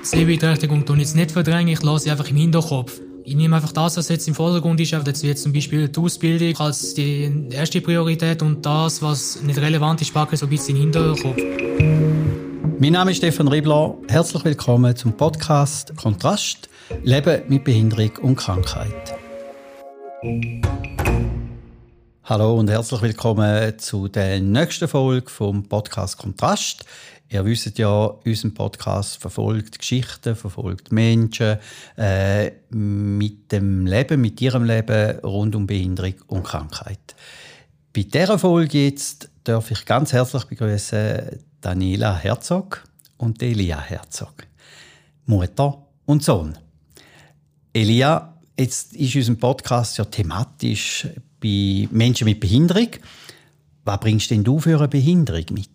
Sehbeeinträchtigung jetzt nicht verdrängen, ich lasse sie einfach im Hinterkopf. Ich nehme einfach das, was jetzt im Vordergrund ist, jetzt wie zum Beispiel die Ausbildung als die erste Priorität und das, was nicht relevant ist, packe ich so ein bisschen in den Hinterkopf. Mein Name ist Stefan Riebler. Herzlich willkommen zum Podcast «Kontrast – Leben mit Behinderung und Krankheit». Hallo und herzlich willkommen zu der nächsten Folge vom Podcast «Kontrast». Ihr wisst ja, unser Podcast verfolgt Geschichten, verfolgt Menschen mit dem Leben, mit ihrem Leben rund um Behinderung und Krankheit. Bei dieser Folge jetzt darf ich ganz herzlich begrüßen Daniela Herzog und Elia Herzog, Mutter und Sohn. Elia, jetzt ist unser Podcast ja thematisch bei Menschen mit Behinderung. Was bringst denn du für eine Behinderung mit?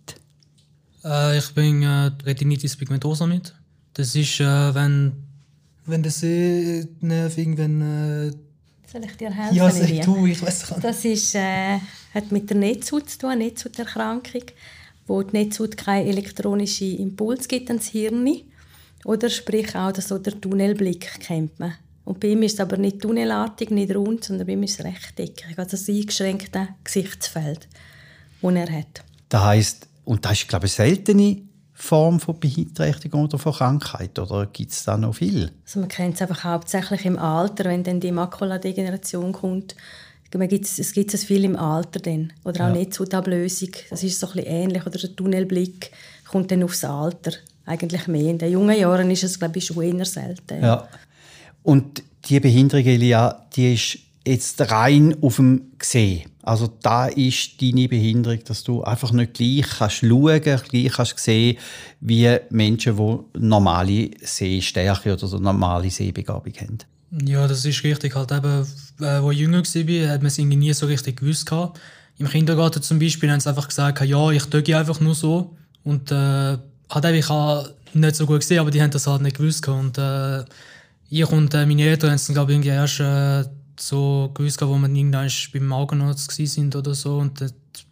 Ich bringe Retinitis pigmentosa mit. Das ist, wenn der Sehnerv irgendwann... Soll ich dir helfen? Ja, sag du, ich weiss nicht. Das ist, hat mit der Netzhaut zu tun, eine Netzhauterkrankung, wo die Netzhaut keinen elektronischen Impuls gibt ans Hirn. Oder sprich auch so der Tunnelblick kennt man. Und bei ihm ist es aber nicht tunnelartig, nicht rund, sondern bei ihm ist es rechteckig. Also das eingeschränkte Gesichtsfeld, das er hat. Das heisst, und das ist, glaube ich, eine seltene Form von Beeinträchtigung oder von Krankheit, oder gibt es da noch viel? Also man kennt es einfach hauptsächlich im Alter, wenn dann die Makuladegeneration kommt. Es gibt es viel im Alter dann. Oder auch Netzhautablösung, das ist so ein bisschen ähnlich. Oder der Tunnelblick kommt dann aufs Alter eigentlich mehr. In den jungen Jahren ist es, glaube ich, schon eher selten. Ja. Und die Behinderung, Elia, die ist jetzt rein auf dem Sehen. Also da ist deine Behinderung, dass du einfach nicht gleich kannst schauen, gleich kannst sehen, wie Menschen, die normale Sehstärke oder so normale Sehbegabung haben. Ja, das ist richtig. Halt eben, als ich jünger war, hat man es irgendwie nie so richtig gewusst. Im Kindergarten zum Beispiel haben sie einfach gesagt, ja, ich tue einfach nur so. Und halt eben, ich habe nicht so gut gesehen, aber die haben das halt nicht gewusst. Und ich und meine Eltern haben es dann, glaube ich, erst so gewusst, wo wir irgendwann beim Augenarzt waren oder so. Und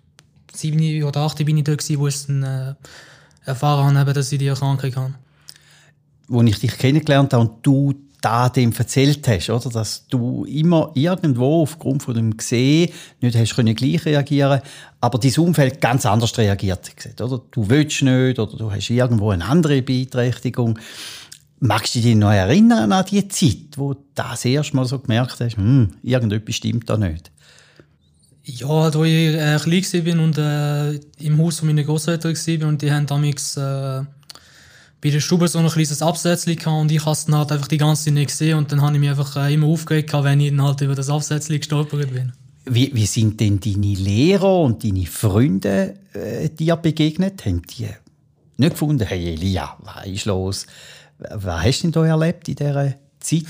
7 oder 8 bin ich da, wo ich dann erfahren habe, dass ich die Erkrankung habe. Als ich dich kennengelernt habe und du dem erzählt hast, oder, dass du immer irgendwo aufgrund von dem Gesehen nicht hast können gleich reagieren, aber dein Umfeld ganz anders reagiert hat, oder? Du willst nicht oder du hast irgendwo eine andere Beeinträchtigung. Magst du dich noch erinnern an die Zeit, wo du das erste Mal so gemerkt hast, irgendetwas stimmt da nicht? Ja, als ich klein war und im Haus meiner Großeltern war und die haben damals bei der Stube so ein kleines Absätzchen gehabt und ich habe es dann halt einfach die ganze Zeit nicht gesehen und dann habe ich mich einfach immer aufgeregt, wenn ich dann halt über das Absätzchen gestolpert bin. Wie sind denn deine Lehrer und deine Freunde dir begegnet? Haben die nicht gefunden, hey Elia, was ist los? Was hast du denn da erlebt in dieser Zeit?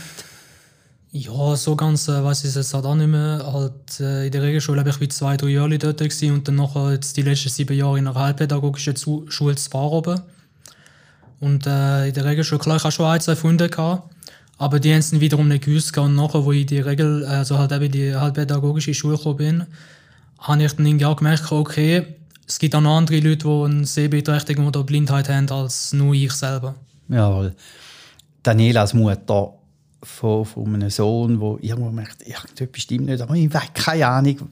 Ja, so ganz weiss ich es jetzt halt auch nicht mehr. Halt, in der Regelschule war ich 2-3 Jahre dort gewesen und dann nachher jetzt die letzten 7 Jahre in einer heilpädagogischen Schule zu Bar oben. Und in der Regelschule, klar, ich hatte schon 1-2 Freunde gehabt, aber die haben es dann wiederum nicht gewusst. Und nachher, wo ich die heilpädagogische Schule gekommen bin, habe ich dann irgendwie auch gemerkt, okay, es gibt auch noch andere Leute, die eine Sehbeeinträchtigung oder Blindheit haben, als nur ich selber. Jawohl. Daniela als Mutter von einem Sohn, der irgendwo merkt, irgendetwas stimmt nicht, aber ich habe keine Ahnung.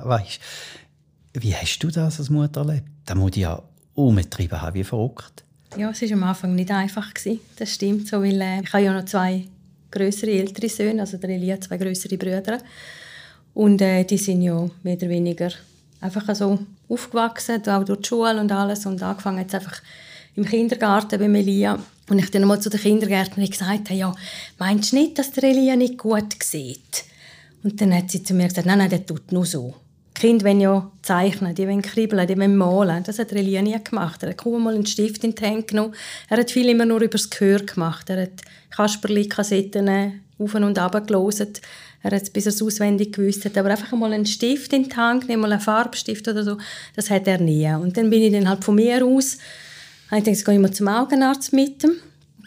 Wie hast du das als Mutter erlebt? Da muss ich ja umgetrieben haben, wie verrückt. Ja, es war am Anfang nicht einfach. Das stimmt so, weil ich habe ja noch 2 grössere, ältere Söhne, also der Elia 2 grössere Brüder. Und die sind ja mehr oder weniger einfach so aufgewachsen, auch durch die Schule und alles. Und angefangen jetzt einfach im Kindergarten bei Elia. Und ich dann einmal zu der Kindergärtnerin gesagt habe, ja, meinst du nicht, dass der Elia nicht gut sieht? Und dann hat sie zu mir gesagt, nein, der tut nur so. Die Kinder wollen ja zeichnen, die wollen kribbeln, die wollen malen. Das hat Elia nie gemacht. Er hat kaum mal einen Stift in die Hand genommen. Er hat viel immer nur über das Gehör gemacht. Er hat Kasperli-Kassetten auf und runter gelesen. Er hat es, bis er es auswendig gewusst hat. Aber einfach mal einen Stift in die Hand nehmen, mal einen Farbstift oder so, das hat er nie. Und dann bin ich dann halt von mir aus, ich dachte, jetzt gehe ich mal zum Augenarzt mit ihm.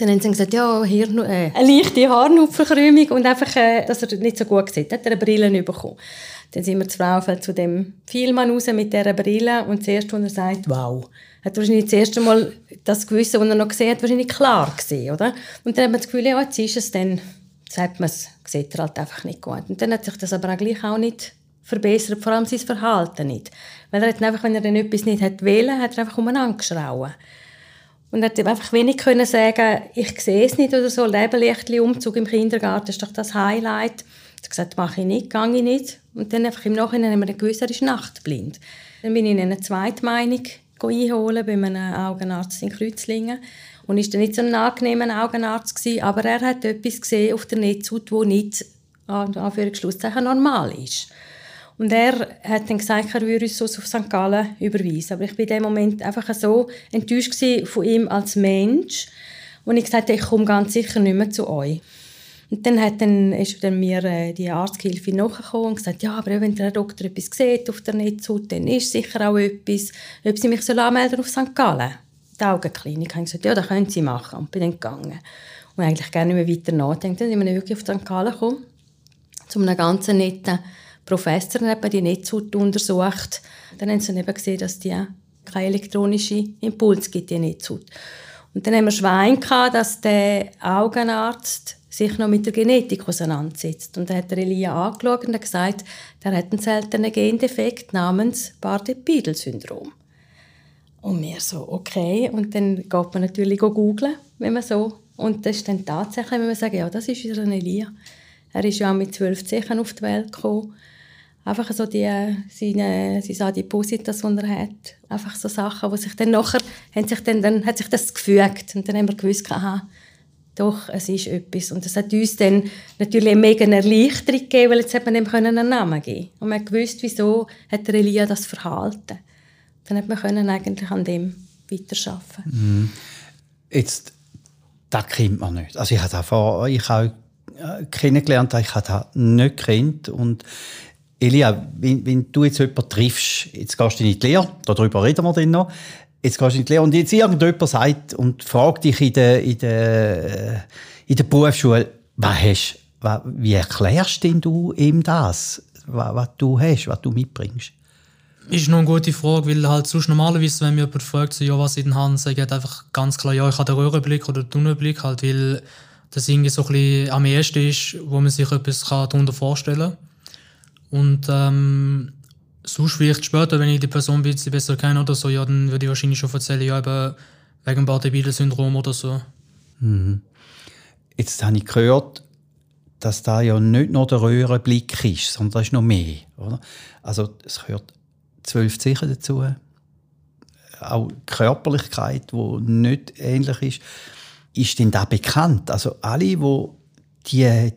Dann haben sie gesagt, ja, eine leichte Haarnupfenkrümmung und einfach, dass er nicht so gut sieht. Dann hat er eine Brille bekommen. Dann sind wir zu Fraufeld zu dem Vielmann raus mit dieser Brille und zuerst, als er sagt, wow, hat wahrscheinlich das erste Mal das Gewissen, das er noch gesehen hat, wahrscheinlich klar gesehen, oder? Und dann hat man das Gefühl, ja, jetzt ist es, dann sagt man es, sieht er halt einfach nicht gut. Und dann hat sich das aber auch gleich auch nicht verbessert, vor allem sein Verhalten nicht. Weil er hat einfach, wenn er dann etwas nicht wollte, hat er einfach umeinander geschrauen. Und er hat einfach wenig können sagen, ich sehe es nicht oder so. Lebenlichtli-Umzug im Kindergarten ist doch das Highlight. Er hat gesagt, mache ich nicht, gehe ich nicht. Und dann einfach im Nachhinein haben wir gewusst, er ist nachtblind. Dann bin ich in eine zweite Meinung einholen bei einem Augenarzt in Kreuzlingen. Und war dann nicht so ein angenehmer Augenarzt gewesen, aber er hat etwas gesehen auf der Netzhaut, das nicht, Anführungsschlusszeichen, normal ist. Und er hat dann gesagt, er würde uns auf St. Gallen überweisen. Aber ich war in dem Moment einfach so enttäuscht von ihm als Mensch. Und ich sagte, ich komme ganz sicher nicht mehr zu euch. Und dann ist mir die Arzthilfe nachgekommen und gesagt, ja, aber wenn der Doktor etwas sieht auf der Netzhaut, dann ist sicher auch etwas, ob sie mich anmelden auf St. Gallen. Die Augenklinik. Ich habe gesagt, ja, das können sie machen. Und bin dann gegangen. Und eigentlich gerne nicht mehr weiter nachdenken. Dann sind wir wirklich auf St. Gallen gekommen, zu einem ganz netten Professor, der hat die Netzhaut untersucht. Dann haben sie eben gesehen, dass die keinen elektronischen Impuls gibt, die Netzhaut. Und dann haben wir Schwein gehabt, dass der Augenarzt sich noch mit der Genetik auseinandersetzt. Und dann hat Elia angeschaut und gesagt, der hat einen seltenen Gendefekt namens Bardet-Biedl-Syndrom. Und wir so, okay. Und dann geht man natürlich googlen, wenn man so. Und das ist dann tatsächlich, wenn man sagt, ja, das ist unser Elia. Er ist ja auch mit 12 Zehen auf die Welt gekommen. Einfach so seine Adipositas, die er hat. Einfach so Sachen, die sich dann nachher, dann hat sich das gefügt. Und dann haben wir gewusst, aha, doch, es ist etwas. Und das hat uns dann natürlich eine mega Erleichterung gegeben, weil jetzt hat man dem einen Namen geben. Und man hat gewusst, wieso hat der Elia das Verhalten. Dann hat man eigentlich an dem weiterarbeiten. Mhm. Jetzt, das kennt man nicht. Also ich habe kennengelernt, ich habe das nicht gekannt. Und Elia, wenn du jetzt jemanden triffst, jetzt gehst du in die Lehre, darüber reden wir dann noch, jetzt gehst du in die Lehre und jetzt irgendjemand sagt und fragt dich in der Berufsschule, wie erklärst denn du ihm das, was du hast, was du mitbringst? Ist noch eine gute Frage, weil halt sonst normalerweise, wenn mir jemand fragt, so, ja, was ich in den Hand sage, halt einfach ganz klar, ja, ich habe den Röhrenblick oder den Tunnelblick, halt, weil das irgendwie so ein bisschen am ehesten ist, wo man sich etwas darunter vorstellen kann. Und sonst vielleicht später, wenn ich die Person ein bisschen besser kenne oder so, ja, dann würde ich wahrscheinlich schon erzählen, ja, eben wegen Bardet-Biedl-Syndrom oder so. Mhm. Jetzt habe ich gehört, dass da ja nicht nur der Röhrenblick ist, sondern da ist noch mehr, oder? Also es gehört 12 Zeichen dazu, auch Körperlichkeit, die nicht ähnlich ist. Ist denn das bekannt? Also alle, die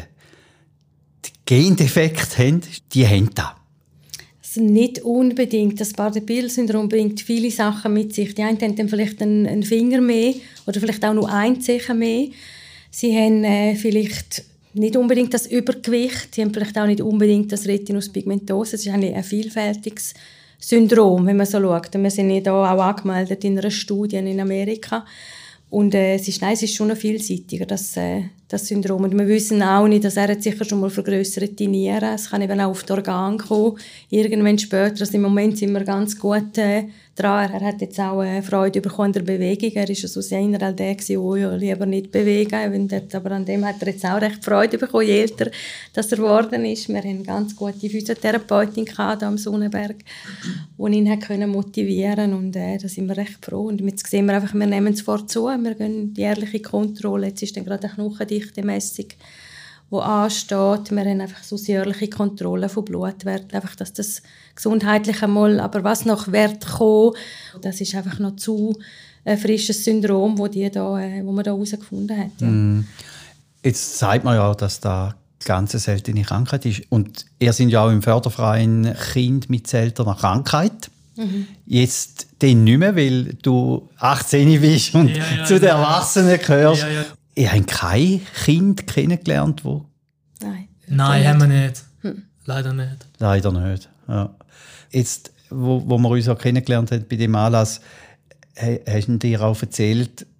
Gendefekte haben, die haben das. Also nicht unbedingt. Das Bardet-Biedl-Syndrom bringt viele Sachen mit sich. Die einen haben dann vielleicht einen Finger mehr oder vielleicht auch nur ein Zeichen mehr. Sie haben vielleicht nicht unbedingt das Übergewicht. Sie haben vielleicht auch nicht unbedingt das Retinus pigmentosus. Das ist eigentlich ein vielfältiges Syndrom, wenn man so schaut. Wir sind ja da auch angemeldet in einer Studie in Amerika. Und es ist schon noch vielseitiger, das Syndrom. Und wir wissen auch nicht, dass er sicher schon mal vergrösserte Nieren. Es kann eben auch auf die Organe kommen. Irgendwann später, also im Moment sind wir ganz gut dran. Er hat jetzt auch Freude bekommen an der Bewegung. Er war also generell der, der ja lieber nicht bewegen. Aber an dem hat er jetzt auch recht Freude bekommen, je älter dass er geworden ist. Wir haben eine ganz gute Physiotherapeutin hier am Sonnenberg, die ihn motivieren konnte. Und da sind wir recht froh. Und jetzt sehen wir einfach, wir nehmen es vorzu. Wir gehen die jährliche Kontrolle. Jetzt ist dann gerade eine Knochendichte-Messung, die ansteht. Wir haben einfach so jährliche Kontrolle von Blutwerten, einfach, dass das gesundheitlich einmal, aber was noch wird kommen, das ist einfach noch zu ein frisches Syndrom, wo man da herausgefunden hat. Ja. Jetzt sagt man ja, dass da ganz eine seltene Krankheit ist. Und ihr seid ja auch im Förderverein Kind mit seltener Krankheit. Mhm. Jetzt den nicht mehr, weil du 18 bist und zu den Erwachsenen gehörst. Ja. Ihr habt kein Kind kennengelernt, wo... Nein, haben wir nicht. Leider nicht. Leider nicht, ja. Jetzt, wo wir uns auch kennengelernt haben bei dem Anlass, hast du dir auch erzählt,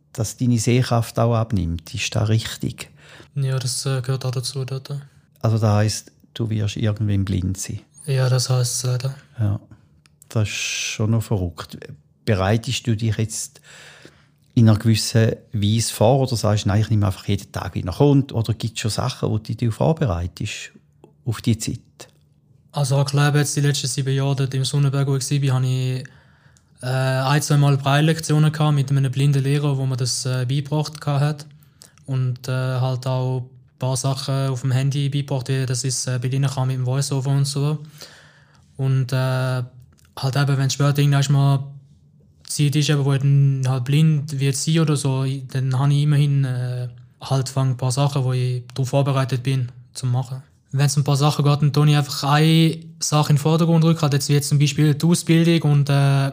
dass deine Sehkraft auch abnimmt. Ist das richtig? Ja, das gehört auch dazu dort. Also das heisst, du wirst irgendwann blind sein? Ja, das heisst es leider. Ja, das ist schon noch verrückt. Bereitest du dich jetzt in einer gewissen Weise vor oder sagst du, nein, ich nehme einfach jeden Tag, wie er kommt? Oder gibt es schon Sachen, wo du dich vorbereitest auf die Zeit? Also ich glaube, jetzt die letzten 7 Jahre dort im Sonnenberg, wo ich war, hatte ich 1-2 Mal Braille-Lektionen mit einem blinden Lehrer, wo mir das beigebracht hat. Und halt auch ein paar Sachen auf dem Handy beigebracht, wie das ist bedienen kann mit dem Voice-Over und so. Und halt eben, wenn später irgendwann mal Zeit ist, wo ich dann halt blind wird sein oder so, dann habe ich immerhin halt ein paar Sachen, wo ich darauf vorbereitet bin, zu machen. Wenn es ein paar Sachen geht, dann tue ich einfach eine Sache in den Vordergrund rücken, jetzt wie jetzt zum Beispiel die Ausbildung und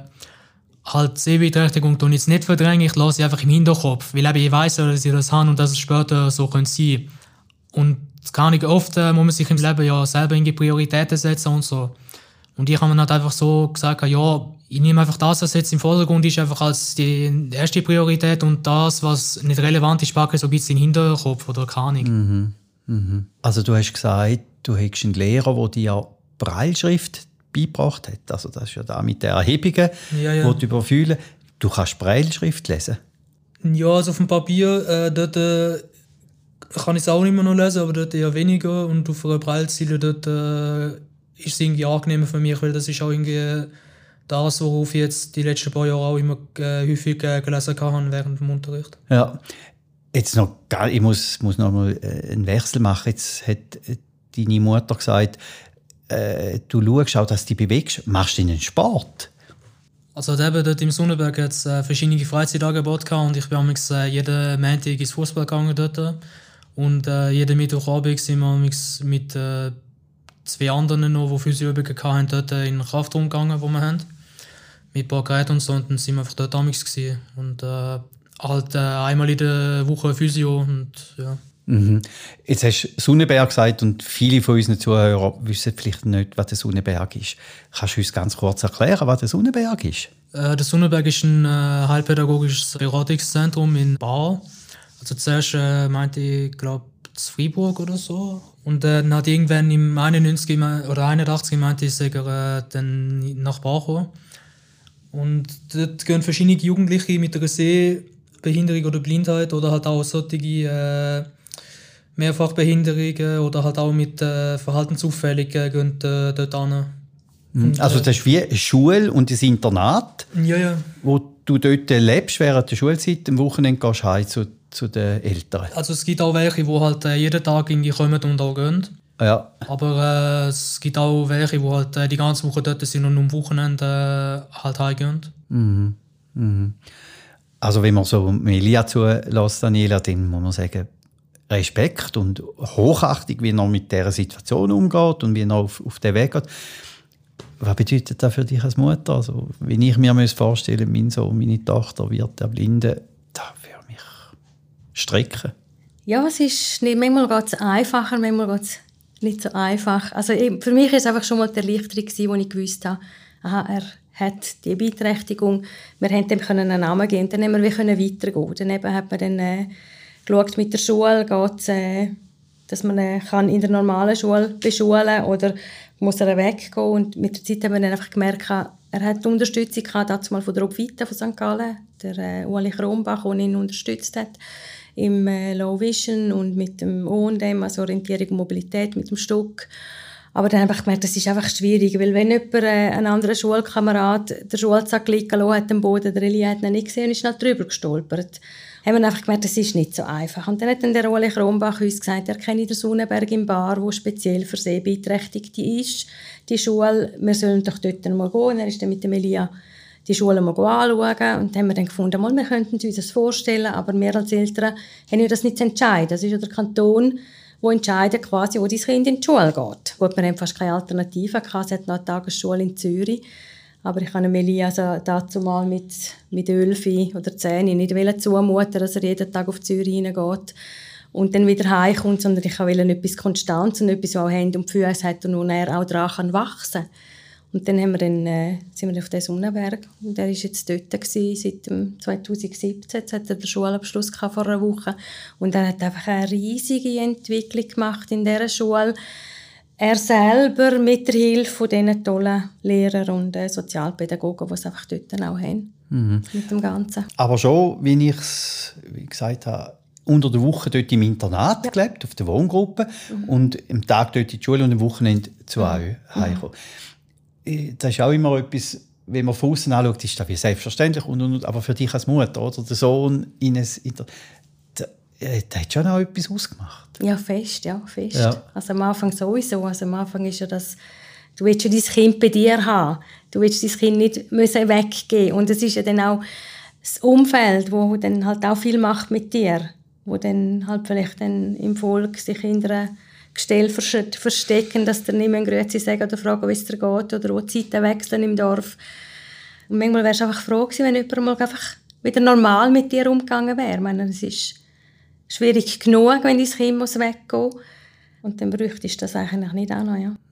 halt Sehbeeinträchtigung tue ich jetzt nicht verdrängen, ich lasse sie einfach im Hinterkopf, weil ich weiss, dass ich das habe und dass es später so sein könnte. Und gar nicht oft muss man sich im Leben ja selber irgendwie Prioritäten setzen und so. Und ich habe mir halt einfach so gesagt, ja, ich nehme einfach das, was jetzt im Vordergrund ist, einfach als die erste Priorität und das, was nicht relevant ist, packe ich so ein bisschen in den Hinterkopf oder keine Ahnung. Also du hast gesagt, du hättest einen Lehrer, der dir Brailleschrift beigebracht hat. Also das ist ja da mit den Erhebungen, Ja. die du überfühlen. Du kannst Brailleschrift lesen? Ja, also auf dem Papier, dort kann ich es auch immer noch lesen, aber dort eher weniger. Und auf einer Braillezeile dort ist es irgendwie angenehmer für mich, weil das ist auch irgendwie das, worauf ich jetzt die letzten paar Jahre auch immer häufig gelesen habe während dem Unterricht. Ja. Jetzt noch, ich muss noch mal einen Wechsel machen. Jetzt hat deine Mutter gesagt, du schaust auch, dass du dich bewegst. Machst du einen Sport? Also eben dort im Sonnenberg hat es verschiedene Freizeitangebote gehabt und ich bin jeden Montag ins Fußball gegangen dort. Und jeden Mittwochabend sind wir mit 2 anderen noch, die Physioübungen hatten, dort in den Kraftraum gegangen, wo wir haben. Mit ein paar Geräten und so, und dann sind wir einfach dort gewesen. Und halt einmal in der Woche Physio und ja. Jetzt hast du Sonnenberg gesagt und viele von unseren Zuhörern wissen vielleicht nicht, was der Sonnenberg ist. Kannst du uns ganz kurz erklären, was der Sonnenberg ist? Der Sonnenberg ist ein heilpädagogisches Beratungszentrum in Bar. Also zuerst meinte ich, glaube zu Freiburg oder so. Und dann hat irgendwann im 91 oder 81 meinte ich, sei er dann nach Bar gekommen. Und dort gehen verschiedene Jugendliche mit einer Sehbehinderung oder Blindheit oder halt auch solche Mehrfachbehinderungen oder halt auch mit Verhaltensauffälligen gehen dort hin. Und, also das ist wie eine Schule und ein Internat, ja. wo du dort lebst während der Schulzeit. Am Wochenende gehst du heim zu den Eltern. Also es gibt auch welche, die halt jeden Tag irgendwie kommen und auch gehen. Ja. Aber es gibt auch welche, die halt die ganze Woche dort sind und am Wochenende halt heimgehen. Also wenn man so Melia zulässt, Daniela, dann muss man sagen, Respekt und Hochachtung, wie er mit dieser Situation umgeht und wie er auf den Weg geht. Was bedeutet das für dich als Mutter? Also, wenn ich mir vorstellen mein Sohn, meine Tochter wird der Blinde, das würde mich strecken. Ja, es ist nicht, manchmal geht es einfacher, manchmal geht es nicht so einfach. Also für mich war es einfach schon mal die Erleichterung, als ich gewusst habe, aha, er hat die Beeinträchtigung. Wir haben dem einen Namen geben, dann haben wir weitergehen. Dann eben hat man dann geschaut mit der Schule, dass man kann in der normalen Schule beschulen kann oder muss er weggehen. Und mit der Zeit haben wir dann einfach gemerkt, er hat die Unterstützung gehabt, mal von der Obvita von St. Gallen, der Ueli Kronbach, der ihn unterstützt hat im Low Vision und mit dem O&M, also Orientierung und Mobilität, mit dem Stock. Aber dann habe ich gemerkt, das ist einfach schwierig, weil wenn jemand, ein anderer Schulkamerad, den Schulsack liegen lassen hat am Boden, der Elie hat ihn nicht gesehen und ist schnell drüber gestolpert, haben wir einfach gemerkt, das ist nicht so einfach. Und dann hat der Ueli Kronbach uns gesagt, er kenne den Sonnenberg im Bar, wo speziell für Sehbeeinträchtigte ist, die Schule, wir sollen doch dort mal gehen. Und er ist dann mit dem Elia die Schule mal anschauen und dann haben wir dann gefunden, wir könnten uns das vorstellen, aber wir als Eltern haben ja das nicht zu entscheiden. Das ist ja der Kanton, der entscheidet quasi, wo dein Kind in die Schule geht. Gut, wir haben fast keine Alternative gehabt, es hat noch eine Tagesschule in Zürich, aber ich habe Elia also dazu mal mit 11 oder 10 nicht zumuten, dass er jeden Tag auf Zürich hineingeht und dann wieder heimkommt, sondern ich wollte etwas Konstantes und etwas, das auch Hände und Füße hat und wo er auch daran wachsen kann. Und dann sind wir auf den Sonnenberg. Und er war jetzt dort seit 2017. Jetzt hat er den Schulabschluss vor einer Woche. Und er hat einfach eine riesige Entwicklung gemacht in dieser Schule. Er selber mit der Hilfe von diesen tollen Lehrern und Sozialpädagogen, die es einfach dort auch haben. Mit dem Ganzen. Aber schon, wie ich es gesagt habe, unter der Woche dort im Internat gelebt, auf der Wohngruppe. Und am Tag dort in die Schule und am Wochenende zu euch heimgekommen. Das ist auch immer etwas, wenn man von außen anschaut, ist das wie selbstverständlich. Aber für dich als Mutter, oder der Sohn, das hat schon auch etwas ausgemacht. Ja, fest. Ja. Also am Anfang sowieso. Also am Anfang ist ja das, du willst ja dein Kind bei dir haben. Du willst dein Kind nicht weggeben. Und es ist ja dann auch das Umfeld, wo dann halt auch viel macht mit dir. Wo dann halt vielleicht dann im Volk sich hinter einer Gestell verstecken, dass dir nicht mehr Grüezi sagen oder fragen, wie es dir geht oder wo die Zeiten wechseln im Dorf. Und manchmal wärst du einfach froh gewesen, wenn jemand mal einfach wieder normal mit dir umgegangen wäre. Ich meine, es ist schwierig genug, wenn dein Kind weggehen muss. Und dann bräuchtest du das eigentlich nicht auch noch, ja.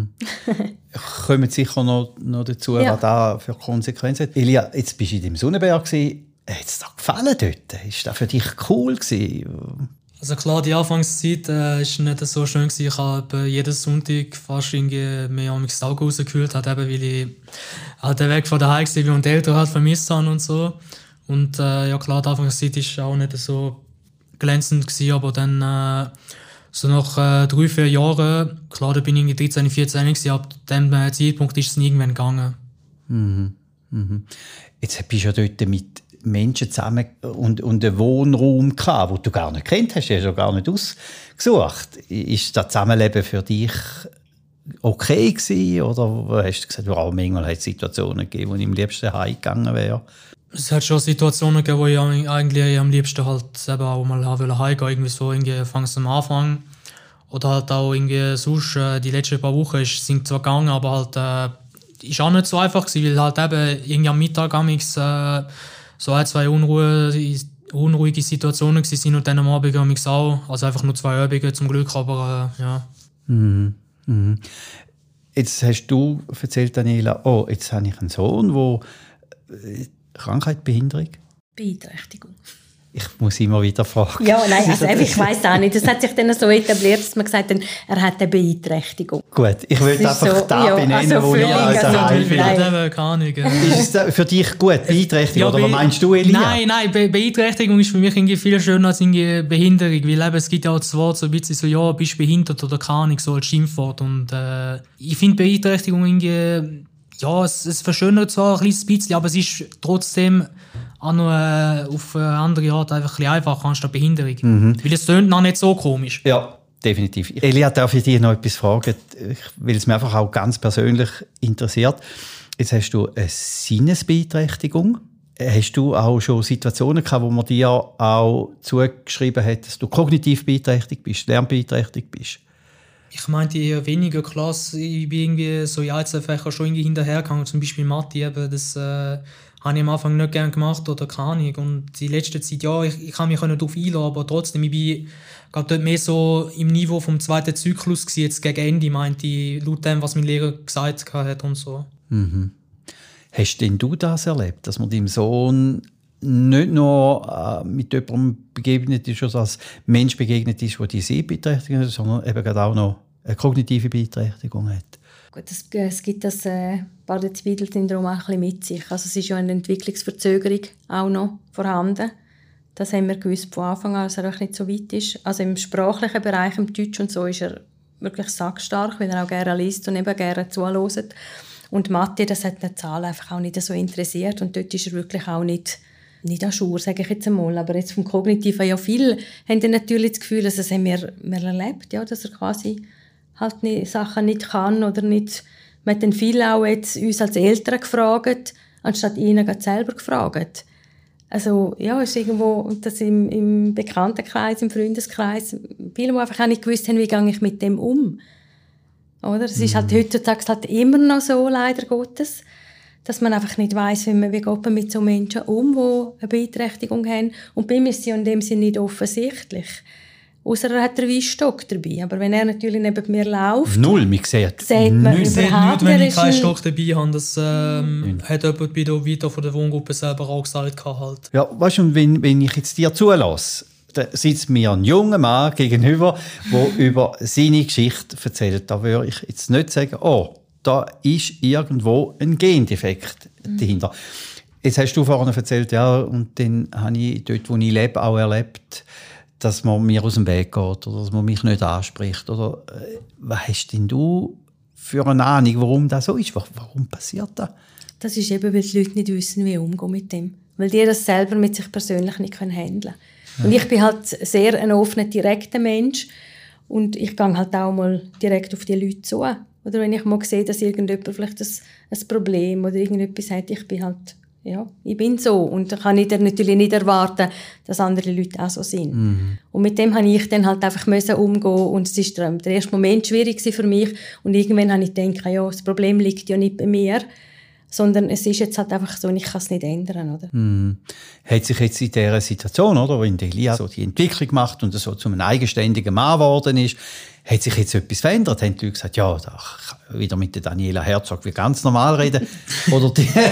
Kommen sicher noch dazu, was da für Konsequenzen hat. Elia, jetzt bist du in dem Sonnenberg. Hat es dir gefallen dort? Ist das für dich cool gewesen? Also klar, die Anfangszeit war nicht so schön gewesen. Ich habe jeden Sonntag fast irgendwie mehr am Auge rausgekühlt, halt eben, weil ich halt weg von daheim war und die Eltern halt vermisst haben und so. Und ja klar, die Anfangszeit war auch nicht so glänzend gewesen, aber dann so nach 3-4 Jahren, klar, da bin ich 13, 14 gewesen, ab dem Zeitpunkt ist es irgendwann gegangen. Jetzt bist du ja dort mit Menschen zusammen und einen Wohnraum gehabt, den du gar nicht kennt hast, du hast ja gar nicht ausgesucht. Ist das Zusammenleben für dich okay gewesen, oder hast du gesagt, wow, manchmal hat es Situationen gegeben, wo ich am liebsten heimgegangen wäre? Es hat schon Situationen gegeben, wo ich eigentlich am liebsten halt eben auch mal heimgehen wollte, irgendwie so fangst am Anfang. Oder halt auch irgendwie sonst, die letzten paar Wochen sind zwar gegangen, aber halt ist auch nicht so einfach gewesen, weil halt eben irgendwie am Mittag so 1-2 unruhige Situationen waren und dann am Abend auch. Also einfach nur 2 Abende zum Glück, aber ja. Jetzt hast du erzählt, Daniela, jetzt habe ich einen Sohn, der Krankheit, Behinderung? Beeinträchtigung. Ich muss immer wieder fragen. Ja, nein, also ich weiss auch nicht. Das hat sich dann so etabliert, dass man gesagt hat, er hat eine Beeinträchtigung. Gut, ich will einfach so, da benennen, wo ich keine Ahnung. Ist es für dich gut, Beeinträchtigung, oder was meinst du, Elia? Nein, Beeinträchtigung ist für mich irgendwie viel schöner als irgendwie Behinderung, weil eben, es gibt ja auch das Wort so ein bisschen so, ja, bist behindert oder keine Ahnung, so als Schimpfwort. Und ich finde Beeinträchtigung irgendwie, ja, es verschönert zwar ein kleines bisschen, aber es ist trotzdem auch noch auf eine andere Art einfach ein bisschen einfacher anstatt Behinderung. Weil es tönt noch nicht so komisch. Ja, definitiv. Elia, darf ich dich noch etwas fragen, weil es mich einfach auch ganz persönlich interessiert. Jetzt hast du eine Sinnesbeeinträchtigung. Hast du auch schon Situationen gehabt, wo man dir auch zugeschrieben hat, dass du kognitiv beeinträchtigt bist, lernbeeinträchtigt bist? Ich meinte eher weniger Klasse. Ich bin irgendwie so in Einzelfächern schon irgendwie hinterhergegangen. Zum Beispiel Mathe, eben, das habe ich am Anfang nicht gerne gemacht oder keine Ahnung. Und die letzte Zeit, ja, ich kann mich darauf einlassen, aber trotzdem, ich bin gerade dort mehr so im Niveau vom 2. Zyklus gewesen, jetzt gegen Ende, meinte ich, laut dem, was mein Lehrer gesagt hat und so. Hast denn du das erlebt, dass man deinem Sohn nicht nur mit jemandem begegnet ist oder als Mensch begegnet ist, der die Sehbeeinträchtigung hat, sondern eben auch noch eine kognitive Beeinträchtigung hat? Gut, es gibt das Bardet-Biedl-Syndrom auch ein bisschen mit sich. Also es ist ja eine Entwicklungsverzögerung auch noch vorhanden. Das haben wir gewusst von Anfang an, dass er auch nicht so weit ist. Also im sprachlichen Bereich, im Deutsch und so, ist er wirklich sackstark, weil er auch gerne liest und eben gerne zuhört. Und Mathe, das hat die Zahlen einfach auch nicht so interessiert. Und dort ist er wirklich auch nicht à jour, sage ich jetzt einmal. Aber jetzt vom Kognitiven, ja, viele haben dann natürlich das Gefühl, dass das haben wir erlebt, ja, dass er quasi halt Sachen nicht kann oder nicht. Man hat dann viel auch jetzt uns als Eltern gefragt, anstatt ihnen selber gefragt. Also ja, es ist irgendwo, das im Bekanntenkreis, im Freundeskreis, viele, die einfach auch nicht gewusst haben, wie gehe ich mit dem um. Oder? Es ist halt heutzutage halt immer noch so, leider Gottes, dass man einfach nicht weiss, wie geht man mit so Menschen um, die eine Beeinträchtigung haben. Und bei mir ist sie in dem Sinne nicht offensichtlich. Ausser er hat den Weisstock dabei. Aber wenn er natürlich neben mir läuft... Null, mich sieht man Ich sehe überhaupt nicht, wenn ich nicht. keinen Stock dabei habe. Das hat jemand bei der Vita von der Wohngruppe selber auch gesagt. Halt. Ja, weißt du, wenn ich jetzt dir zulasse, da sitzt mir ein junger Mann gegenüber, der über seine Geschichte erzählt. Da würde ich jetzt nicht sagen, oh, da ist irgendwo ein Gendefekt dahinter. Jetzt hast du vorhin erzählt, ja, und dann habe ich dort, wo ich lebe, auch erlebt, dass man mir aus dem Weg geht oder dass man mich nicht anspricht. Oder, was hast denn du für eine Ahnung, warum das so ist? Warum passiert das? Das ist eben, weil die Leute nicht wissen, wie umgehen mit dem. Weil die das selber mit sich persönlich nicht handeln können. Und ich bin halt sehr ein offener, direkter Mensch. Und ich gehe halt auch mal direkt auf die Leute zu. Oder wenn ich mal sehe, dass irgendjemand vielleicht ein Problem oder irgendetwas hat, ich bin halt, ja, ich bin so. Und da kann ich dann natürlich nicht erwarten, dass andere Leute auch so sind. Und mit dem habe ich dann halt einfach umgehen. Und es war der erste Moment schwierig für mich. Und irgendwann habe ich gedacht, ja, das Problem liegt ja nicht bei mir, sondern es ist jetzt halt einfach so und ich kann es nicht ändern. Oder? Hat sich jetzt in dieser Situation, oder, wo Elia so die Entwicklung macht und so zu einem eigenständigen Mann geworden ist, hat sich jetzt etwas verändert? Haben die Leute gesagt, ja, da kann wieder mit der Daniela Herzog wie ganz normal reden? Oder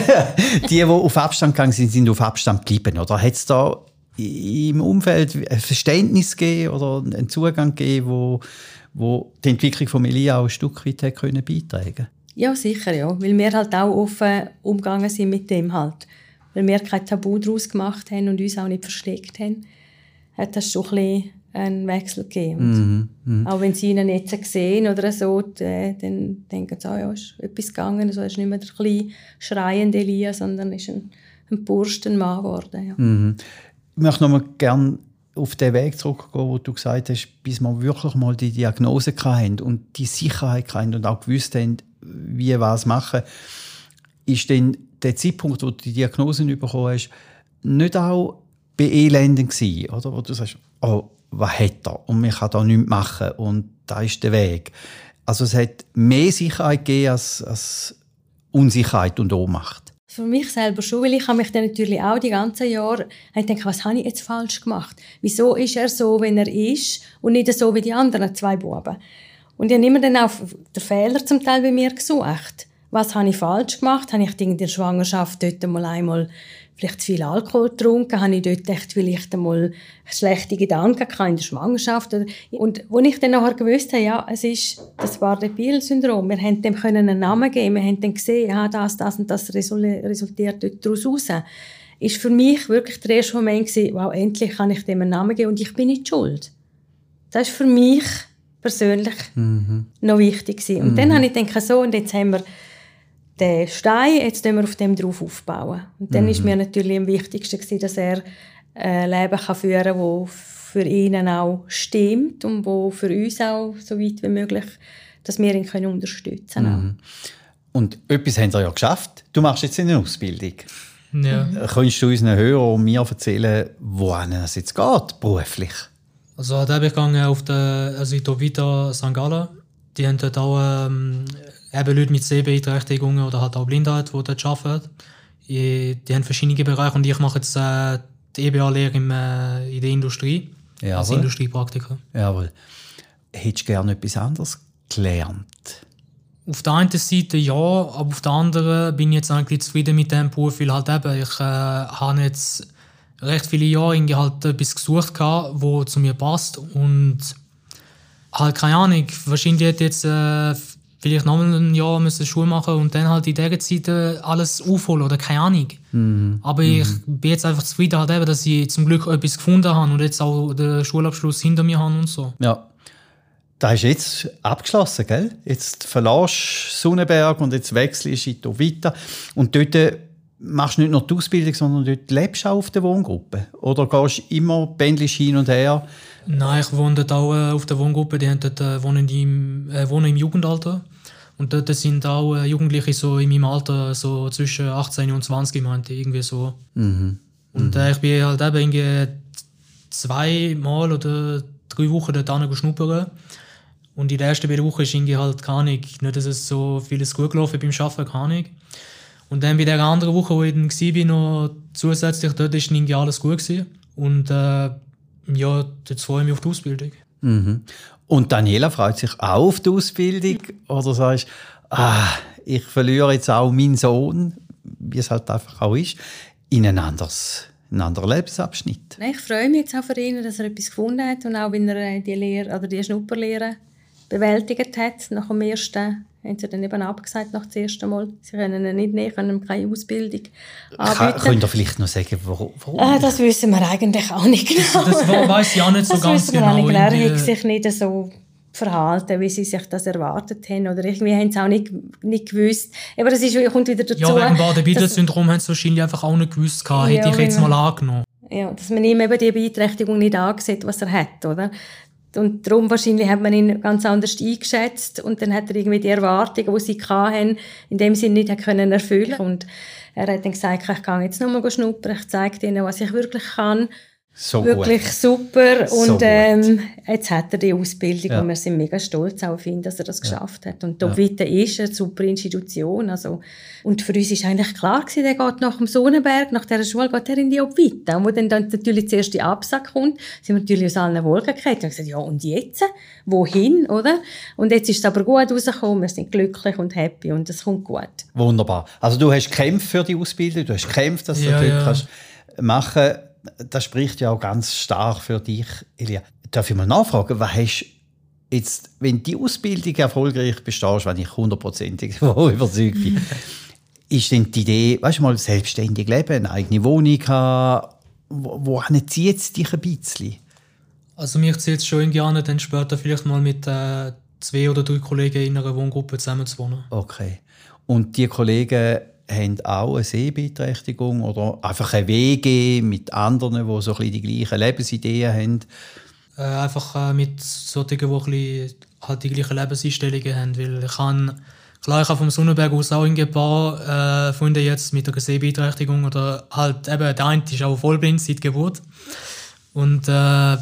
die auf Abstand gegangen sind auf Abstand geblieben? Oder hat es da im Umfeld ein Verständnis gegeben oder einen Zugang gegeben, wo die Entwicklung von Elia auch ein Stück weit beitragen konnte? Ja, sicher, ja. Weil wir halt auch offen umgegangen sind mit dem halt. Weil wir kein Tabu daraus gemacht haben und uns auch nicht versteckt haben, hat das schon ein bisschen einen Wechsel gegeben. Auch wenn sie ihn jetzt sehen oder so, dann denken sie, ja, ist etwas gegangen. Also ist nicht mehr der kleine schreiende Elia, sondern ist ein Bursch, ein Mann geworden. Ja. Ich möchte noch mal gerne auf den Weg zurückgehen, wo du gesagt hast, bis wir wirklich mal die Diagnose hatten und die Sicherheit hatten und auch gewusst haben, wie was machen. Ist denn der Zeitpunkt, wo du die Diagnose bekommen hast, nicht auch beelendend gewesen, oder? Wo du sagst, oh, was hat er? Und ich kann da nichts machen. Und da ist der Weg. Also es hat mehr Sicherheit gegeben als Unsicherheit und Ohnmacht. Für mich selber schon, weil ich habe mich dann natürlich auch die ganzen Jahre gedacht, was habe ich jetzt falsch gemacht? Wieso ist er so, wenn er ist und nicht so wie die anderen zwei Buben? Und ich habe immer dann auch den Fehler zum Teil bei mir gesucht. Was habe ich falsch gemacht? Habe ich in der Schwangerschaft dort einmal vielleicht zu viel Alkohol getrunken? Habe ich dort echt vielleicht einmal schlechte Gedanken gehabt in der Schwangerschaft? Und als ich dann nachher gewusst habe, ja, es ist das Bardet-Biedl-Syndrom, wir haben dem einen Namen geben, wir haben dann gesehen, ja, das und das resultiert dort daraus raus, ist für mich wirklich der erste Moment gewesen, wow, endlich kann ich dem einen Namen geben und ich bin nicht schuld. Das ist für mich persönlich noch wichtig gewesen. Und dann habe ich gedacht, so, und jetzt haben wir den Stein, jetzt müssen wir auf dem drauf aufbauen. Und dann ist mir natürlich am wichtigsten gewesen, dass er ein Leben führen kann, das für ihn auch stimmt und wo für uns auch so weit wie möglich, dass wir ihn unterstützen können. Und etwas haben wir ja geschafft. Du machst jetzt eine Ausbildung. Ja. Könntest du unseren Hörern und mir erzählen, wohin es jetzt geht, beruflich? Also da bin ich gegangen in der Vita St. Gallen. Die haben dort auch eben Leute mit Sehbeeinträchtigungen oder halt auch Blindheit, die dort arbeiten. Die haben verschiedene Bereiche und ich mache jetzt die EBA-Lehre in der Industrie. Jawohl. Als Industriepraktiker. Jawohl. Hättest du gerne etwas anderes gelernt? Auf der einen Seite ja, aber auf der anderen bin ich jetzt eigentlich zufrieden mit dem Beruf, weil halt eben, ich habe jetzt recht viele Jahre halt etwas gesucht, wo zu mir passt und halt keine Ahnung, wahrscheinlich hätte jetzt vielleicht noch ein Jahr müssen Schule machen und dann halt in dieser Zeit alles aufholen oder keine Ahnung. Aber ich bin jetzt einfach zufrieden, halt eben, dass ich zum Glück etwas gefunden habe und jetzt auch den Schulabschluss hinter mir habe und so. Ja. Das ist jetzt abgeschlossen, gell? Jetzt verlässt du Sonnenberg und jetzt wechselst du in die Vita. Und dort machst du nicht nur die Ausbildung, sondern dort lebst du auch auf der Wohngruppe? Oder gehst du immer, pendelst hin und her? Nein, ich wohne dort auch auf der Wohngruppe. Die haben dort, wohnen im Jugendalter. Und dort sind auch Jugendliche so in meinem Alter, so zwischen 18 und 20, meinte ich, irgendwie so. Und ich bin halt eben irgendwie 2 Mal oder 3 Wochen dort schnuppern. Und in der ersten beiden Wochen ist irgendwie halt keine Ahnung, nicht, dass es so vieles gut gelaufen beim Arbeiten, keine Ahnung. Und dann bei der anderen Woche, wo ich dann war, noch zusätzlich, dort war irgendwie alles gut gewesen. Und Ja, jetzt freue ich mich auf die Ausbildung. Mhm. Und Daniela freut sich auch auf die Ausbildung? Oder sagst du, ich verliere jetzt auch meinen Sohn, wie es halt einfach auch ist, in einen anderen Lebensabschnitt? Ich freue mich jetzt auch für ihn, dass er etwas gefunden hat und auch wenn er die Lehre oder die Schnupperlehre bewältigt hat. Nach dem ersten haben sie dann eben abgesagt, nach dem ersten Mal. Sie können ihn nicht nehmen, können ihm keine Ausbildung anbieten. Könnt ihr vielleicht noch sagen, warum? Das wissen wir eigentlich auch nicht genau. Das weiss ich auch nicht so ganz genau. Das wissen wir auch nicht genau. Er hat sich nicht so verhalten, wie sie sich das erwartet haben. Oder irgendwie haben sie auch nicht gewusst. Aber das kommt wieder dazu. Ja, wegen Bardet-Biedl-Syndrom haben sie wahrscheinlich einfach auch nicht gewusst. Hätte ich jetzt mal angenommen. Ja, dass man ihm eben die Beeinträchtigung nicht angesehen, was er hat, oder? Und darum wahrscheinlich hat man ihn ganz anders eingeschätzt und dann hat er irgendwie die Erwartungen, die sie hatten, in dem Sinne nicht erfüllen können. Und er hat dann gesagt, ich gehe jetzt nur mal schnuppern, ich zeige ihnen, was ich wirklich kann. So wirklich gut. Super. So und jetzt hat er die Ausbildung und wir sind mega stolz auf ihn, dass er das geschafft hat. Und Obwita ist eine super Institution. Also, und für uns war eigentlich klar gewesen, der geht nach dem Sonnenberg, nach dieser Schule geht er in die Obwita. Und wo dann natürlich zuerst die Absage kommt, sind wir natürlich aus allen Wolken gefallen. Und haben gesagt, ja und jetzt? Wohin, oder? Und jetzt ist es aber gut rausgekommen, wir sind glücklich und happy und es kommt gut. Wunderbar. Also du hast gekämpft für die Ausbildung, du hast gekämpft, dass du dort kannst machen. Das spricht ja auch ganz stark für dich, Elia. Darf ich mal nachfragen, was hast jetzt, wenn die Ausbildung erfolgreich bestehst, wenn ich 100%ig überzeugt bin, ist denn die Idee, weißt du mal, selbstständig leben, eine eigene Wohnung haben, wohin zieht es dich ein bisschen? Also mich zieht es schon gerne, dann später vielleicht mal mit 2 oder 3 Kollegen in einer Wohngruppe zusammen zu wohnen. Okay. Und die Kollegen haben auch eine Sehbeeinträchtigung oder einfach eine WG mit anderen, die so ein bisschen die gleichen Lebensideen haben? Einfach mit solchen, die ein bisschen, halt die gleichen Lebenseinstellungen haben. Weil ich habe vom Sonnenberg aus auch ein paar Freunde jetzt mit einer Sehbeeinträchtigung oder halt eben, der eine ist auch vollblind seit Geburt. Und halt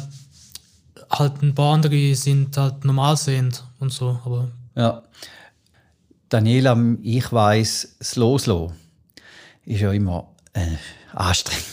ein paar andere sind halt normal sehend und so. Aber ja. Daniela, ich weiss, das Loslassen ist ja immer anstrengend.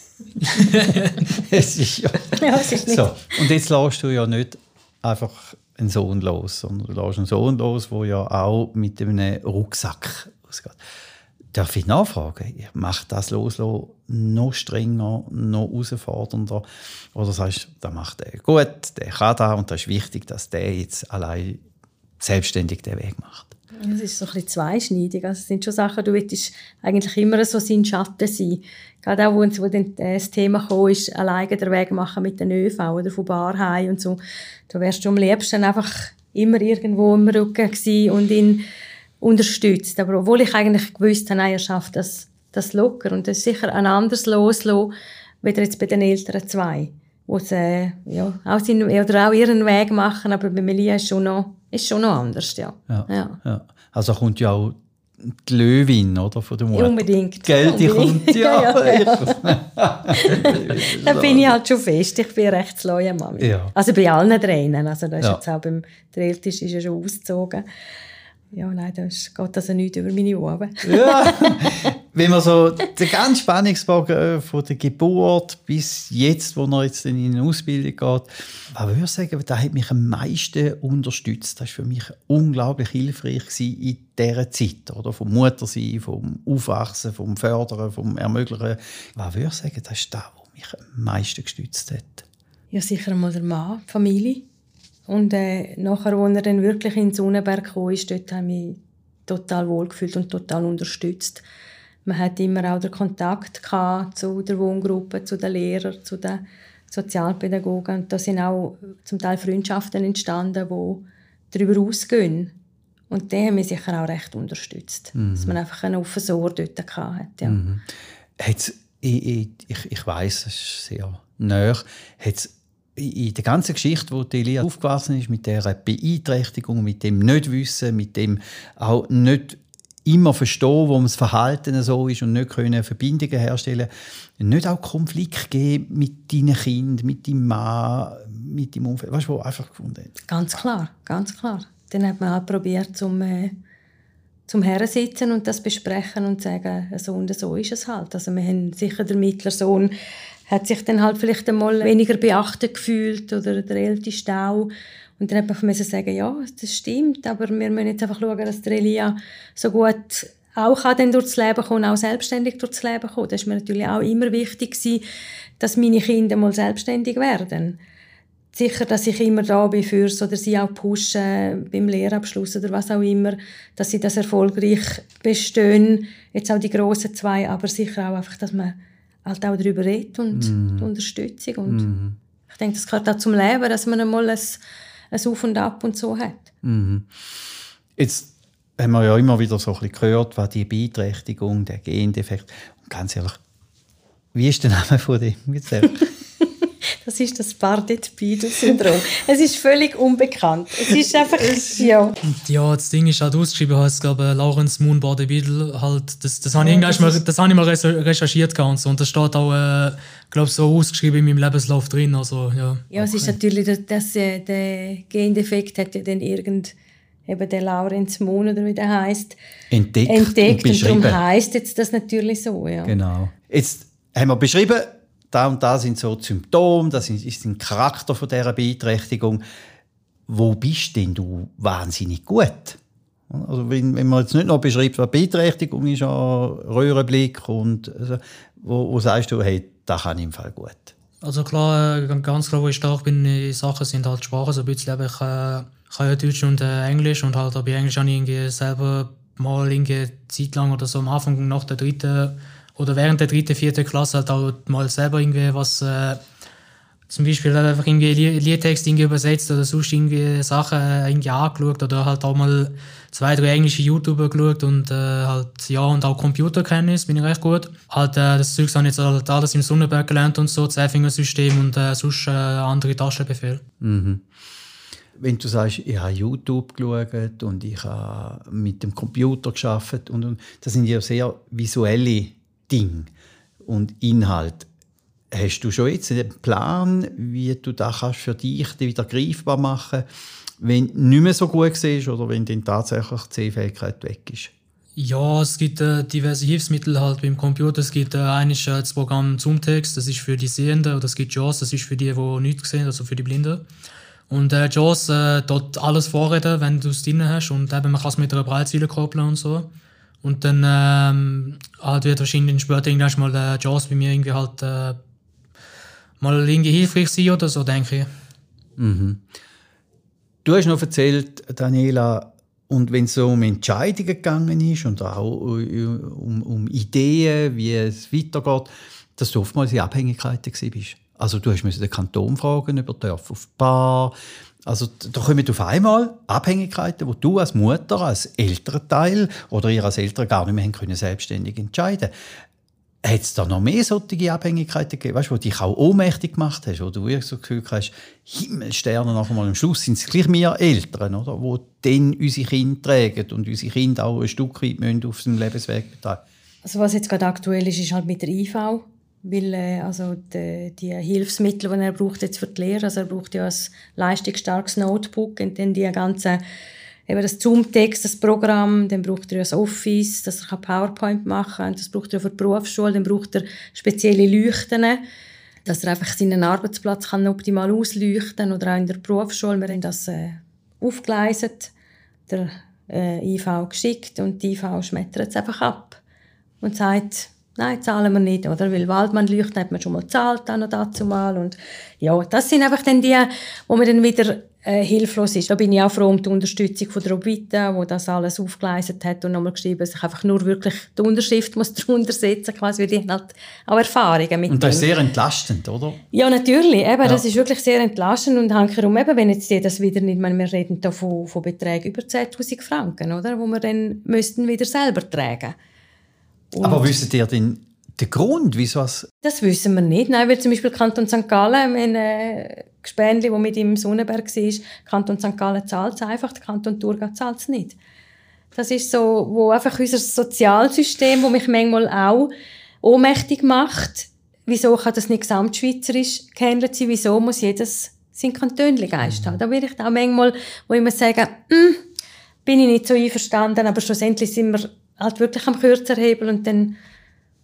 Es ist ja es ist nicht. so. Und jetzt lässt du ja nicht einfach einen Sohn los, sondern du lässt einen Sohn los, der ja auch mit einem Rucksack ausgeht. Darf ich nachfragen? Macht das Loslassen noch strenger, noch herausfordernder? Oder sagst du, das macht er gut, der kann das und das ist wichtig, dass der jetzt allein selbstständig den Weg macht? Es ist so ein bisschen zweischneidig. Also es sind schon Sachen, du willst eigentlich immer so sein Schatten sein. Gerade auch, wo dann das Thema kam, ist, alleine den Weg machen mit den ÖV oder von Barheim und so. Da wärst du am liebsten einfach immer irgendwo im Rücken gewesen und ihn unterstützt. Aber obwohl ich eigentlich gewusst habe, er schafft das locker. Und das ist sicher ein anderes Loslassen, wie jetzt bei den älteren 2. Wo sie auch ihren Weg machen, aber bei Melia ist schon noch anders, ja. Also kommt ja auch die Löwin, oder, von der Mutter. Unbedingt. Gell, die kommt ja. Da bin ich halt schon fest. Ich bin recht loyal Mami. Ja. Also bei allen dreien. Also da ist jetzt auch der Älteste ist ja schon ausgezogen. Ja, nein, da geht also nichts über meine Ohren. Ja, wenn man so den ganzen Spannungsbogen von der Geburt bis jetzt, wo er jetzt in eine Ausbildung geht, was würde ich sagen, das hat mich am meisten unterstützt. Das war für mich unglaublich hilfreich in dieser Zeit. Oder? Vom Muttersein, vom Aufwachsen, vom Fördern, vom Ermöglichen. Was würde ich sagen, das ist das, was mich am meisten gestützt hat. Ja, sicher einmal der Mann, die Familie. Und nachher, als er dann wirklich in den Sonnenberg kam, dort habe ich mich total wohlgefühlt und total unterstützt. Man hat immer auch den Kontakt zu der Wohngruppe, zu den Lehrern, zu den Sozialpädagogen. Und da sind auch zum Teil Freundschaften entstanden, die darüber ausgehen. Und die haben mich sicher auch recht unterstützt. Dass man einfach einen offenen Ohr dort hatte. Ja. Ich weiss, das ist sehr nahe. In der ganzen Geschichte, wo Elia aufgewachsen ist, mit dieser Beeinträchtigung, mit dem Nichtwissen, mit dem auch nicht immer verstehen, wo das Verhalten so ist und nicht können Verbindungen herstellen, nicht auch Konflikt geben mit deinen Kindern, mit deinem Mann, mit deinem Umfeld, weißt du, wo einfach gefunden hat? Ganz klar, ganz klar. Dann hat man halt probiert, zum Hersitzen und das besprechen und sagen, so und so ist es halt. Also wir haben sicher den mittleren Sohn hat sich dann halt vielleicht einmal weniger beachtet gefühlt oder der älteste auch. Und dann hat man sagen, ja, das stimmt, aber wir müssen jetzt einfach schauen, dass der Elia so gut auch dann durchs Leben kommen, auch selbstständig durchs Leben kommen. Das war mir natürlich auch immer wichtig gewesen, dass meine Kinder mal selbstständig werden. Sicher, dass ich immer da bin für sie oder sie auch pushen beim Lehrabschluss oder was auch immer, dass sie das erfolgreich bestehen. Jetzt auch die grossen 2, aber sicher auch einfach, dass man halt auch darüber redet und die Unterstützung. Und ich denke, das gehört auch zum Leben, dass man einmal ein Auf und Ab und so hat. Jetzt haben wir ja immer wieder so ein bisschen gehört, was die Beeinträchtigung, der Gendefekt. Und ganz ehrlich, wie ist der Name von dem? Das ist das Bardet-Biedl-Syndrom. Es ist völlig unbekannt. Es ist einfach, ja. Ja, das Ding ist halt ausgeschrieben, heißt, glaube Lawrence Moon Bardet-Biedl. Halt, das habe ich mal recherchiert und so. Und das steht auch, glaube so ausgeschrieben in meinem Lebenslauf drin. Also, ja. Ja, es ist natürlich, der Gendefekt hat ja dann eben der Lawrence Moon, oder wie der heisst, entdeckt und darum heisst jetzt das natürlich so. Ja. Genau. Jetzt haben wir beschrieben, da und da sind so die Symptome, das ist ein Charakter von dieser Beeinträchtigung. Wo bist denn du wahnsinnig gut? Also wenn man jetzt nicht noch beschreibt, was Beeinträchtigung ist, Röhrenblick und also, wo sagst du, hey, das kann ich im Fall gut? Also klar, ganz klar, wo ich stark bin in Sachen sind halt Sprachen, so ein bisschen. Aber ich kann ja Deutsch und Englisch und halt bei Englisch habe ich irgendwie selber mal eine Zeit lang oder so am Anfang nach der 3. oder während der 3., 4. Klasse halt auch mal selber irgendwie was, zum Beispiel einfach irgendwie Liedtext irgendwie übersetzt oder sonst irgendwie Sachen irgendwie angeschaut oder halt auch mal 2, 3 englische YouTuber geschaut und halt, ja, und auch Computerkenntnis bin ich recht gut. Halt, das Zeug habe ich jetzt halt alles im Sonnenberg gelernt und so, das Einfingersystem und sonst andere Taschenbefehle. Wenn du sagst, ich habe YouTube geschaut und ich habe mit dem Computer gearbeitet und das sind ja sehr visuelle Dinge und Inhalt. Hast du schon jetzt einen Plan, wie du das für dich wieder greifbar machen kannst, wenn du nicht mehr so gut siehst oder wenn dann tatsächlich die Sehfähigkeit weg ist? Ja, es gibt diverse Hilfsmittel halt beim Computer. Es gibt das Programm Zoomtext, das ist für die Sehenden, oder es gibt JAWS, das ist für die nichts sehen, also für die Blinden. Und JAWS dort alles vorreden, wenn du es drin hast und eben, man kann es mit einer Breitzeile koppeln und so. Und dann halt wird wahrscheinlich später irgendwann mal der JAWS bei mir irgendwie halt mal irgendwie hilfreich sein oder so, denke ich. Du hast noch erzählt, Daniela, und wenn es so um Entscheidungen gegangen ist und auch um Ideen, wie es weitergeht, dass du oftmals in Abhängigkeiten warst. Also du musst den Kanton fragen, ob er darf auf die Bar. Also da kommen auf einmal Abhängigkeiten, wo du als Mutter, als Elternteil oder ihr als Eltern gar nicht mehr können selbstständig entscheiden. Hat es da noch mehr solche Abhängigkeiten gegeben, weißt, wo dich auch ohnmächtig gemacht hast, wo du wirklich so das Gefühl hast, Himmelsterne, nachher mal am Schluss sind es gleich wir Eltern, oder, wo dann unsere Kinder tragen und unsere Kinder auch ein Stück weit müssen auf seinem Lebensweg betreiben. Also was jetzt gerade aktuell ist halt mit der IV, weil also die Hilfsmittel, die er braucht jetzt für die Lehre, also er braucht ja ein leistungsstarkes Notebook und dann die ganzen, eben das Zoom-Text, das Programm, dann braucht er ja das Office, dass er PowerPoint machen kann, das braucht er für die Berufsschule, dann braucht er spezielle Leuchten, dass er einfach seinen Arbeitsplatz kann optimal ausleuchten oder auch in der Berufsschule. Wir haben das aufgeleistet, der IV geschickt und die IV schmettert es einfach ab und sagt, nein, zahlen wir nicht, oder? Weil Waldmann-Leuchten hat man schon mal gezahlt, dann und dazu mal. Und ja, das sind einfach dann die, wo man dann wieder hilflos ist. Da bin ich auch froh um die Unterstützung von der Obita, die das alles aufgeleistet hat und nochmal geschrieben, dass ich einfach nur wirklich die Unterschrift muss darunter setzen muss, weil die haben halt auch Erfahrungen mit. Und das ist sehr entlastend, oder? Ja, natürlich. Eben, ja. Das ist wirklich sehr entlastend und hankerum, eben, wenn jetzt die das wieder nicht, wir reden da von Beträgen über 10'000 Franken, oder? Wo wir dann müssten wieder selber tragen. Und aber wisst ihr denn den Grund, wieso es? Das wissen wir nicht. Nein, weil zum Beispiel Kanton St. Gallen, ein Gespendli, das mit ihm im Sonnenberg war, Kanton St. Gallen zahlt es einfach, der Kanton Thurgau zahlt es nicht. Das ist so, wo einfach unser Sozialsystem, das mich manchmal auch ohnmächtig macht. Wieso kann das nicht gesamtschweizerisch gehandelt sein? Wieso muss jedes sein Kantönli-Geist haben? Da will ich auch manchmal, wo ich mir sage, bin ich nicht so einverstanden, aber schlussendlich sind wir halt wirklich am Kürzerhebel und dann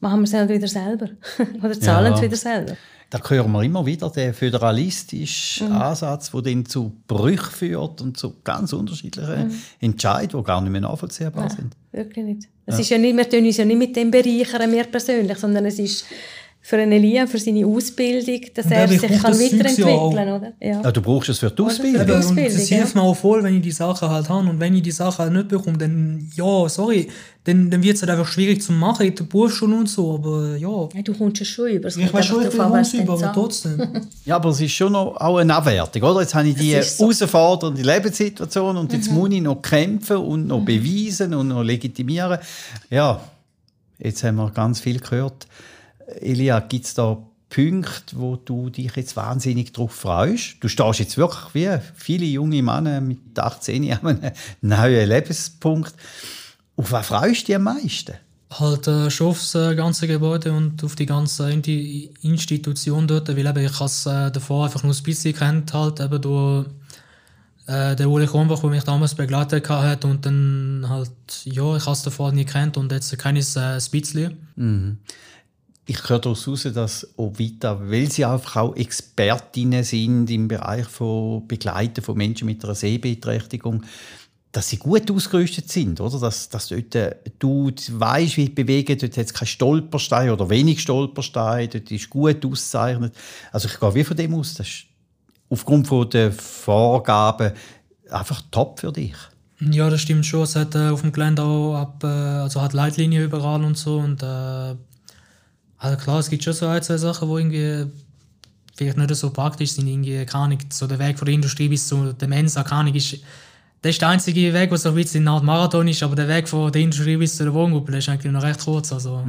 machen wir es halt wieder selber. Oder zahlen es wieder selber. Da hören wir immer wieder den föderalistischen Ansatz, der dann zu Brüchen führt und zu ganz unterschiedlichen Entscheidungen, die gar nicht mehr nachvollziehbar sind. Wirklich nicht. Es ist ja nicht, wir tun uns ja nicht mit dem bereichern, wir persönlich, sondern es ist für einen Elia, für seine Ausbildung, dass er sich kann weiterentwickeln kann. Oder? Ja. Du brauchst es für die Ausbildung. Und das hilft mir auch voll, wenn ich die Sachen halt habe. Und wenn ich die Sachen halt nicht bekomme, dann, dann wird es halt einfach schwierig zu machen in der Berufsschule und so. Aber ja. Du kommst ja schon über. Ich weiß schon, aber trotzdem. Ja, aber es ist schon noch auch eine Abwertung, oder? Jetzt habe ich die herausfordernde Lebenssituation und jetzt muss ich noch kämpfen und noch beweisen und noch legitimieren. Ja, jetzt haben wir ganz viel gehört. Elia, gibt es da Punkte, wo du dich jetzt wahnsinnig darauf freust? Du stehst jetzt wirklich wie viele junge Männer mit 18 an einem neuen Lebenspunkt. Auf was freust du dich am meisten? Halt schon aufs ganze Gebäude und auf die ganze Institution dort, weil eben, ich es davor einfach nur ein bisschen kennt, halt eben durch der Uli Kronbach, der mich damals begleitet hat und dann halt, ja, ich habe es davor nie kennt und jetzt kenne ich es ein bisschen. Mhm. Ich höre daraus heraus, dass Ovita, weil sie einfach auch Expertinnen sind im Bereich von Begleiten von Menschen mit einer Sehbeeinträchtigung, dass sie gut ausgerüstet sind, oder? Dass dort, du weißt, wie bewegen, dort hat es keinen Stolperstein oder wenig Stolperstein, dort ist gut ausgezeichnet. Also ich gehe wie von dem aus, das ist aufgrund der Vorgaben einfach top für dich. Ja, das stimmt schon. Es hat auf dem Gelände auch hat Leitlinien überall und so und also klar, es gibt schon so ein, zwei Sachen, die irgendwie vielleicht nicht so praktisch sind. Irgendwie, keine Ahnung, so der Weg von der Industrie bis zu der Mensa, keine Ahnung, das ist der einzige Weg, der so ein bisschen eine Art Marathon ist, aber der Weg von der Industrie bis zu der Wohngruppe ist eigentlich noch recht kurz. Also.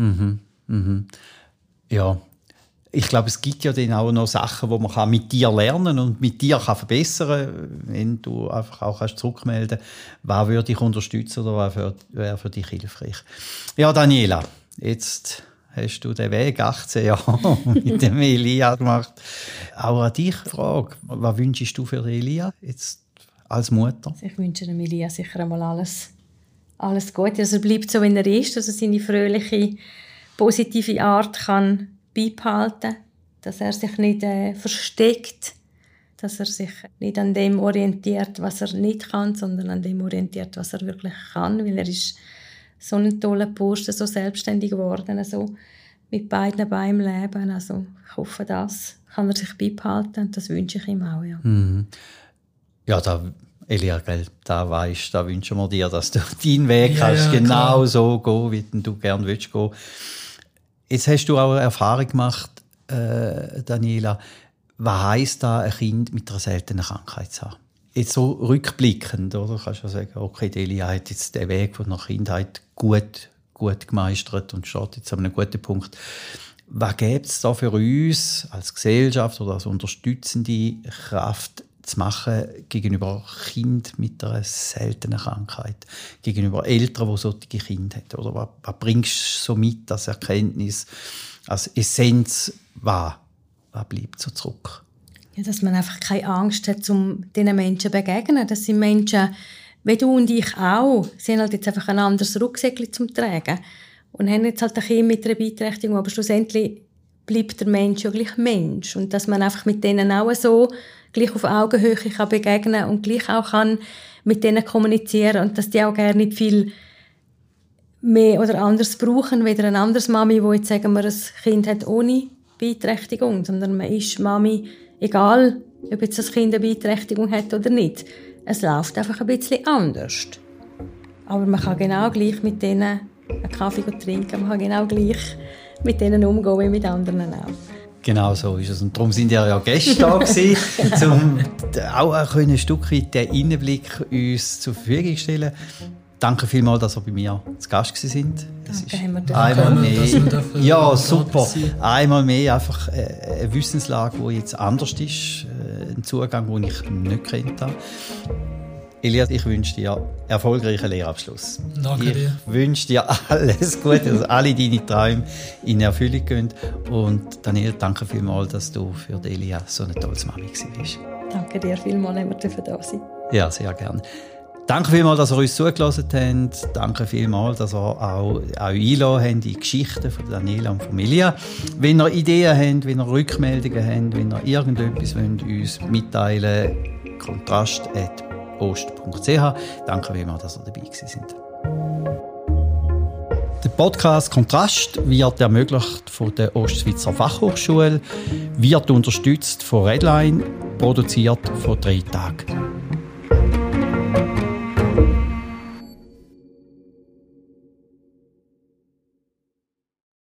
Ja, ich glaube, es gibt ja dann auch noch Sachen, die man mit dir lernen und mit dir kann verbessern kann, wenn du einfach auch zurückmelden kannst, was würde dich unterstützen oder was wäre für dich hilfreich. Ja, Daniela, jetzt hast du den Weg 18 Jahre mit dem Elia gemacht. Auch an dich die Frage, was wünschst du für Elia jetzt als Mutter? Ich wünsche dem Elia sicher einmal alles Gute. Also er bleibt so, wie er ist, dass er seine fröhliche, positive Art kann beibehalten, dass er sich nicht versteckt, dass er sich nicht an dem orientiert, was er nicht kann, sondern an dem orientiert, was er wirklich kann, weil er ist so ein toller Posten, so selbstständig geworden, also mit beiden Beinen im Leben. Also ich hoffe, das kann er sich beibehalten und das wünsche ich ihm auch. Ja, Ja, Elia, da wünschen wir dir, dass du deinen Weg kannst genau so gehen, wie du gerne willst gehen. Jetzt hast du auch eine Erfahrung gemacht, Daniela. Was heisst da, ein Kind mit einer seltenen Krankheit zu haben? Jetzt so rückblickend, oder? Kannst du sagen, okay, Elia hat jetzt den Weg von der Kindheit gut gemeistert und steht jetzt an einem guten Punkt. Was gibt es da für uns als Gesellschaft oder als unterstützende Kraft zu machen gegenüber Kindern mit einer seltenen Krankheit, gegenüber Eltern, die solche Kinder haben? Oder was bringst du so mit als Erkenntnis, als Essenz? Was bleibt so zurück? Ja, dass man einfach keine Angst hat, um diesen Menschen zu begegnen. Das sind Menschen, wie du und ich auch. Sie haben halt jetzt einfach ein anderes Rucksäckchen zum Tragen und haben jetzt halt ein Kind mit einer Beeinträchtigung, aber schlussendlich bleibt der Mensch ja gleich Mensch. Und dass man einfach mit denen auch so gleich auf Augenhöhe kann begegnen und gleich auch kann mit denen kommunizieren und dass die auch gerne nicht viel mehr oder anders brauchen, wie eine andere Mami, die jetzt, sagen wir, ein Kind hat ohne Beeinträchtigung, sondern man ist Mami, egal ob jetzt das Kind eine Beeinträchtigung hat oder nicht. Es läuft einfach ein bisschen anders. Aber man kann genau gleich mit denen einen Kaffee trinken, man kann genau gleich mit denen umgehen wie mit anderen auch. Genau so ist es. Und darum sind ja Gäste da gewesen, um auch ein Stück weit den Innenblick uns zur Verfügung zu stellen. Danke vielmals, dass ihr bei mir zu Gast sind. Das ist einmal mehr. Ja, super. Einmal mehr einfach eine Wissenslage, die jetzt anders ist. Ein Zugang, den ich nicht kennt habe. Elia, ich wünsche dir erfolgreichen Lehrabschluss. Danke dir. Ich wünsche dir alles Gute, dass alle deine Träume in Erfüllung gehen. Und Daniel, danke vielmals, dass du für Elia so eine tolle Mami warst. Danke dir vielmals, dass wir da sein. Ja, sehr gerne. Danke vielmals, dass ihr uns zugelassen habt. Danke vielmals, dass ihr auch eingeladen habt in die Geschichten von Daniela und Familie. Wenn ihr Ideen habt, wenn ihr Rückmeldungen habt, wenn ihr irgendetwas uns mitteilen wollt, kontrast@ost.ch. Danke vielmals, dass ihr dabei gewesen seid. Der Podcast Kontrast wird ermöglicht von der Ostschweizer Fachhochschule, wird unterstützt von Redline, produziert von 3 Tagen.